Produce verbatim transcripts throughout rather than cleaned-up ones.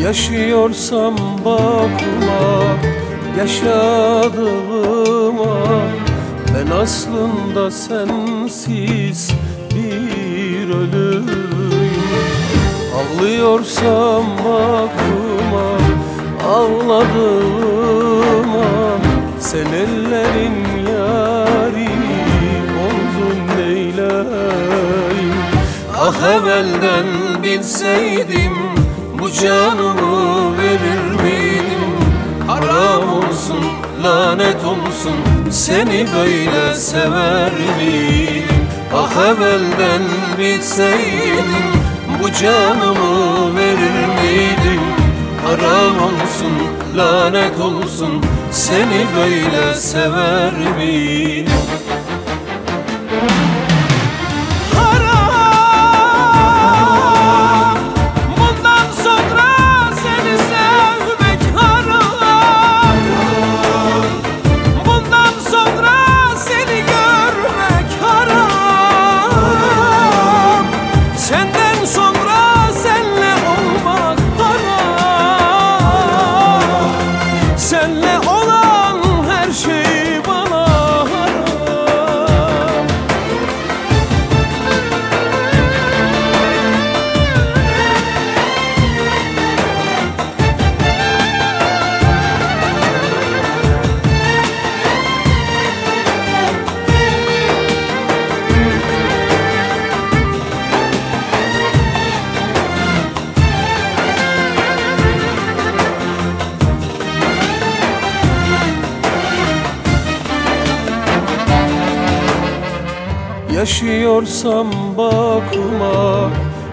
Yaşıyorsam bakma yaşadığıma, ben aslında sensiz bir ölüyüm. Ağlıyorsam bakma ağladığıma, sen ellerin yari oldun neyleyim. Ah evvelden bilseydim bu canımı verir miydim? Haram olsun, lanet olsun, seni böyle sever miyim? Ah evvelden bilseydim bu canımı verir miydim? Haram olsun, lanet olsun, seni böyle sever miyim? Yaşıyorsam bakma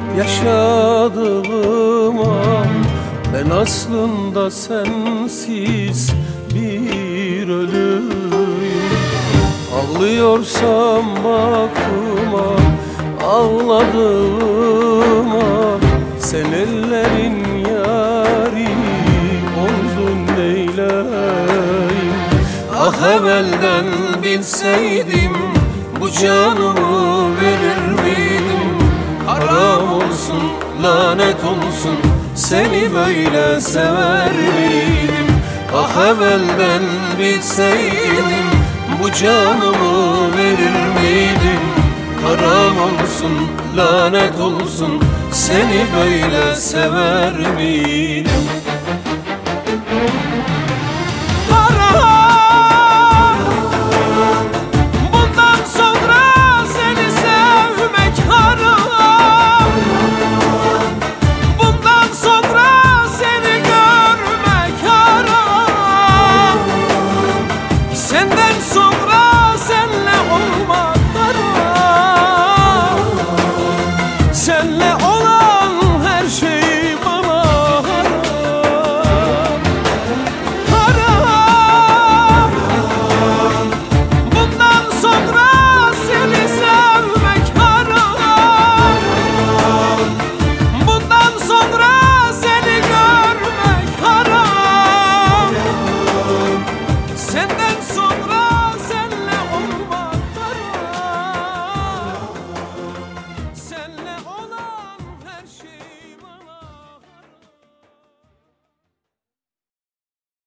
yaşadığıma, ben aslında sensiz bir ölüyüm. Ağlıyorsam bakma ağladığıma, sen ellerin yari oldun neyleyim. Ah evvelden bilseydim bu canımı verir miydim? Haram olsun, lanet olsun, seni böyle sever miydim? Ah evvelden bilseydim bu canımı verir miydim? Haram olsun, lanet olsun, seni böyle sever miydim?